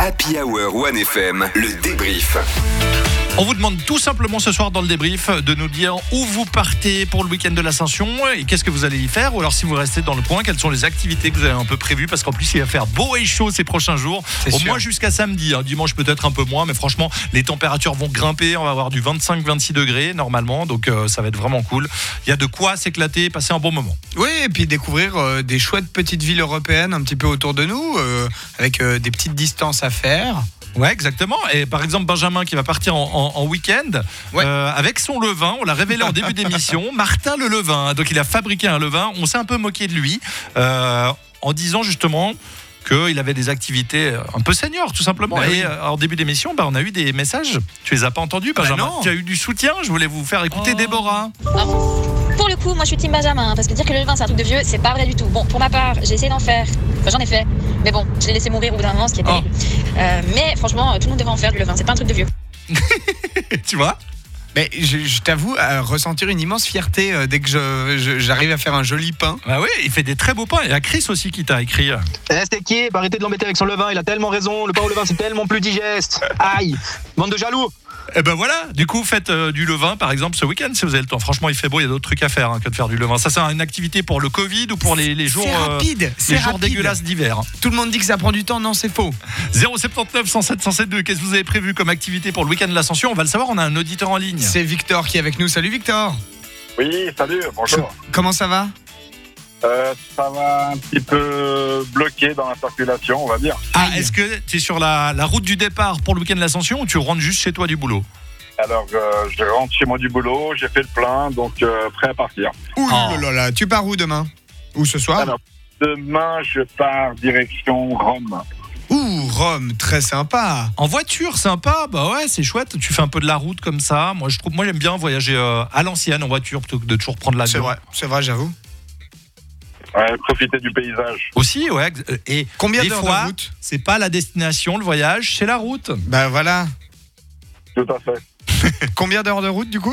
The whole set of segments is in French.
Happy Hour 1FM, le débrief. On vous demande tout simplement ce soir dans le débrief de nous dire où vous partez pour le week-end de l'Ascension et qu'est-ce que vous allez y faire, ou alors si vous restez dans le coin, quelles sont les activités que vous avez un peu prévues, parce qu'en plus il va faire beau et chaud ces prochains jours, au moins jusqu'à samedi, dimanche peut-être un peu moins, mais franchement les températures vont grimper, on va avoir du 25-26 degrés normalement, donc ça va être vraiment cool. Il y a de quoi s'éclater, passer un bon moment. Oui, et puis découvrir des chouettes petites villes européennes un petit peu autour de nous, avec des petites distances à faire. Ouais, exactement. Et par exemple, Benjamin qui va partir en week-end avec son levain. On l'a révélé en début d'émission. Martin le levain. Donc, il a fabriqué un levain. On s'est un peu moqué de lui en disant justement qu'il avait des activités un peu seniors, tout simplement. Et en début d'émission, on a eu des messages. Tu les as pas entendus, Benjamin? Non. Tu as eu du soutien. Je voulais vous faire écouter Déborah. Pour le coup, moi je suis team Benjamin, parce que dire que le levain c'est un truc de vieux, c'est pas vrai du tout. Bon, pour ma part, j'ai essayé d'en faire, enfin j'en ai fait, mais bon, je l'ai laissé mourir au bout d'un moment, ce qui est terrible. Mais franchement, tout le monde devrait en faire du levain, c'est pas un truc de vieux. Tu vois? Mais je t'avoue ressentir une immense fierté dès que j'arrive à faire un joli pain. Bah oui, il fait des très beaux pains. Il y a Chris aussi qui t'a écrit. C'est qui? Arrêtez de l'embêter avec son levain, il a tellement raison, le pain au levain c'est tellement plus digeste. Aïe, bande de jaloux. Et ben voilà, du coup faites du levain par exemple ce week-end si vous avez le temps. Franchement il fait beau, il y a d'autres trucs à faire que de faire du levain. Ça c'est une activité pour le Covid ou pour les jours, rapide, les jours dégueulasses d'hiver. Tout le monde dit que ça prend du temps, non c'est faux. 079 107 107 qu'est-ce que vous avez prévu comme activité pour le week-end de l'Ascension? On va le savoir, on a un auditeur en ligne. C'est Victor qui est avec nous, salut Victor. Oui, salut, bonjour. Comment ça va? Ça va un petit peu bloqué dans la circulation, on va dire. Est-ce que tu es sur la route du départ pour le week-end de l'Ascension ou tu rentres juste chez toi du boulot? Alors, je rentre chez moi du boulot, j'ai fait le plein, donc prêt à partir. Ouh là là, tu pars où demain? Ou ce soir? Alors, demain, je pars direction Rome. Ouh, Rome, très sympa. En voiture, sympa, bah ouais, c'est chouette. Tu fais un peu de la route comme ça. Moi j'aime bien voyager à l'ancienne en voiture plutôt que de toujours prendre l'avion. C'est vrai, j'avoue. Ouais, profiter du paysage. Aussi, ouais. Et combien des d'heures fois, de route? C'est pas la destination, le voyage, c'est la route. Bah voilà. Tout à fait. Combien d'heures de route du coup?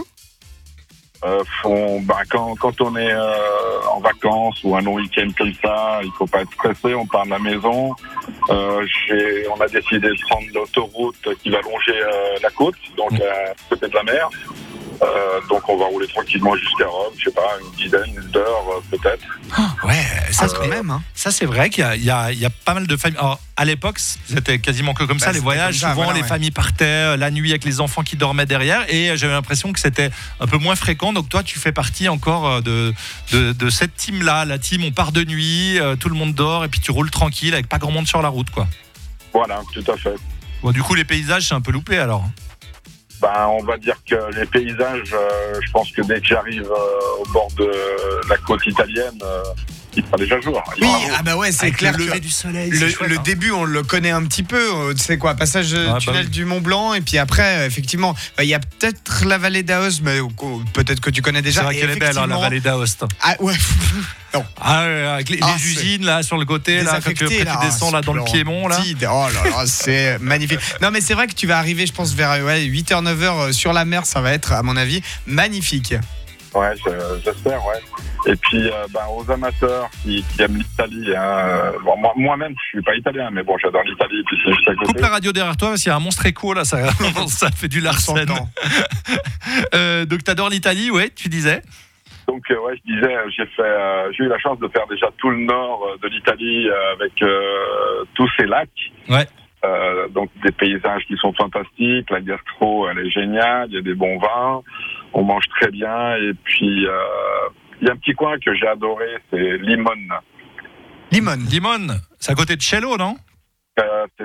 Quand on est en vacances ou un long week-end comme ça, il faut pas être stressé, on part de la maison. On a décidé de prendre l'autoroute qui va longer la côte, donc à côté de la mer. Donc on va rouler tranquillement jusqu'à Rome, je sais pas, une dizaine d'heures peut-être. Ouais, ça quand même. Hein. Ça c'est vrai qu'il y a pas mal de familles. Alors, à l'époque, c'était quasiment que comme ça les voyages. Souvent les familles partaient la nuit avec les enfants qui dormaient derrière, et j'avais l'impression que c'était un peu moins fréquent. Donc toi, tu fais partie encore de cette team-là. La team, on part de nuit, tout le monde dort, et puis tu roules tranquille avec pas grand monde sur la route, quoi. Voilà, tout à fait. Bon, du coup, les paysages, c'est un peu loupé alors. On va dire que les paysages, je pense que dès que j'arrive au bord de la côte italienne, il fera déjà jour. Oui, c'est avec clair. Le lever du soleil. Le début, on le connaît un petit peu. Tu sais quoi, passage tunnel du Mont Blanc, et puis après, effectivement, il y a peut-être la vallée d'Aoste, mais peut-être que tu connais déjà. C'est vrai qu'elle est belle, la vallée d'Aoste. Ah ouais. Non. Avec les usines là sur le côté, là, quand tu descends là dans le Piémont là. Oh là là, c'est magnifique. Non mais c'est vrai que tu vas arriver, je pense, vers 8h, 9h sur la mer, ça va être, à mon avis, magnifique. Ouais, j'espère, ouais. Et puis, aux amateurs qui aiment l'Italie, moi-même, je suis pas italien, mais bon, j'adore l'Italie. Puis c'est juste à côté. Coupe la radio derrière toi, parce qu'il y a un monstre écho là, ça fait du Larsen. Donc t'adores l'Italie, ouais, tu disais. Donc je disais, j'ai eu la chance de faire déjà tout le nord de l'Italie avec tous ces lacs. Ouais. Donc des paysages qui sont fantastiques, la gastro elle est géniale, il y a des bons vins, on mange très bien, et puis il y a un petit coin que j'ai adoré, c'est Limone. Limone, c'est à côté de Cello, non? C'est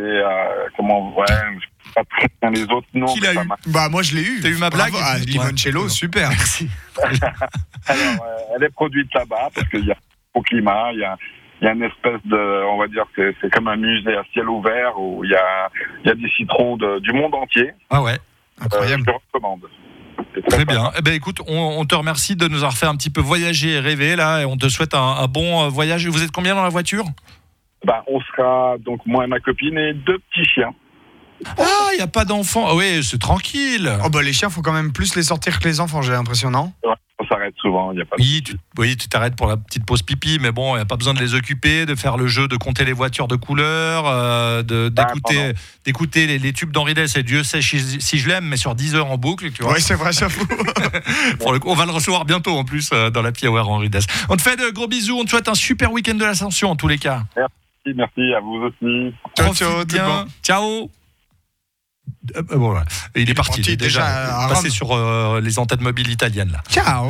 pas très bien les autres noms. Qui l'a eu? Moi je l'ai eu. T'as eu ma blague? Limoncello, super. Merci. Alors, elle est produite là-bas parce qu'il y a au climat, il y a une espèce de, on va dire, c'est comme un musée à ciel ouvert où il y a des citrons du monde entier. Ah ouais, incroyable. Je te recommande. Très bien. Eh ben écoute, on te remercie de nous avoir fait un petit peu voyager et rêver là, et on te souhaite un bon voyage. Vous êtes combien dans la voiture? On sera donc moi et ma copine et 2 petits chiens. Ah, il n'y a pas d'enfants. Oui, c'est tranquille. Les chiens, faut quand même plus les sortir que les enfants, j'ai l'impression, non? Ouais, ça m'arrête souvent. Y a pas oui, tu t'arrêtes pour la petite pause pipi, mais bon, il n'y a pas besoin de les occuper, de faire le jeu, de compter les voitures de couleur, d'écouter les tubes d'Henri Dess, et Dieu sait si je l'aime, mais sur 10 heures en boucle, tu vois. Oui, c'est vrai, j'avoue. Pour le coup, on va le recevoir bientôt en plus dans l'Happy Hour Henri Dess. On te fait de gros bisous, on te souhaite un super week-end de l'Ascension en tous les cas. Merci à vous aussi. Ciao, bien. Ciao. Voilà. Il est parti. Il est déjà passé sur les antennes mobiles italiennes là. Ciao.